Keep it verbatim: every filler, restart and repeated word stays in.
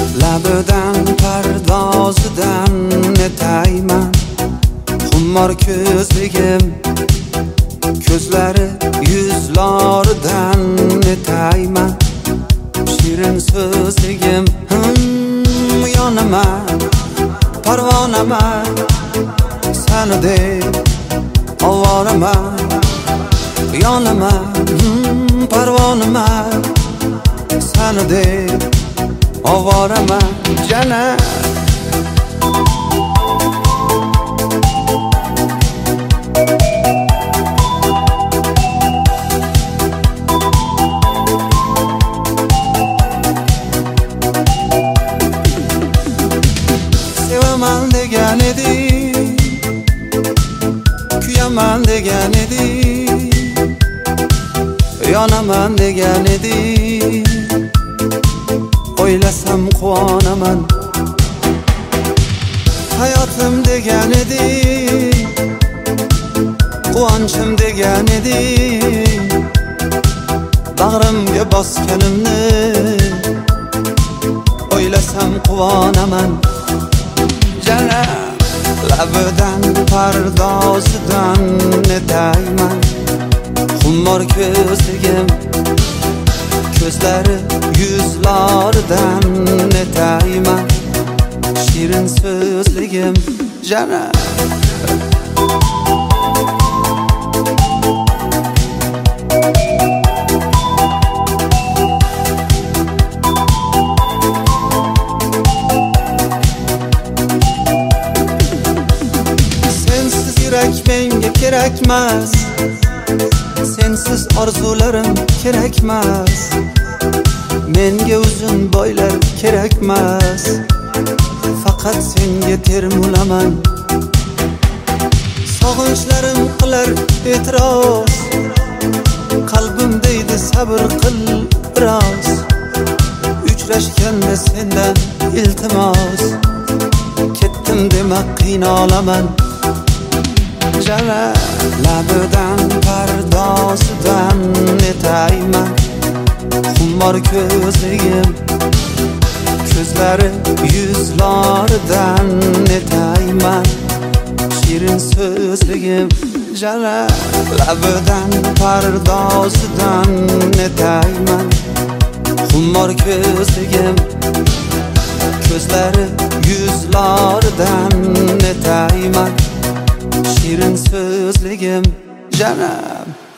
labidan pardozidan netayman. Xummor ko'zligim ko'zlari yuzlaridan netayman. Shirin so'zligim hmm, yonaman, parvonaman, seni deb ovoraman. Yonaman, hmm, parvonaman, seni deb ovoraman canım. Sevaman degan edi, kuyaman degan edi, yonaman degan edi. O'ylasam quvonaman. Hayotim degan edi, quvonchim degan edi. Bag'rimga bosganimni o'ylasam quvonaman. Canım, labidan pardozidan netayman. Xummor ko'zligim ko'zlari yuzlaridan netayman. Shirin so'zligim canım. Sensiz yurak menga kerakmas, sensiz orzularim kerakmas. Menga uzun boylar kerakmas, faqat senga termulaman. Sog'inchlarim qilar e'tiroz, qalbim deydi sabr qil biroz. Uchrashganda sendan iltimos, ketdim dema qiynalaman. Jala labidan pardozidan netayman. Xummor ko'zligim ko'zlari yuzlaridan netayman. Shirin so'zligim jala labidan pardozidan netayman. Xummor ko'zligim ko'zlari yuzlaridan netayman. Shirin so'zligim canım.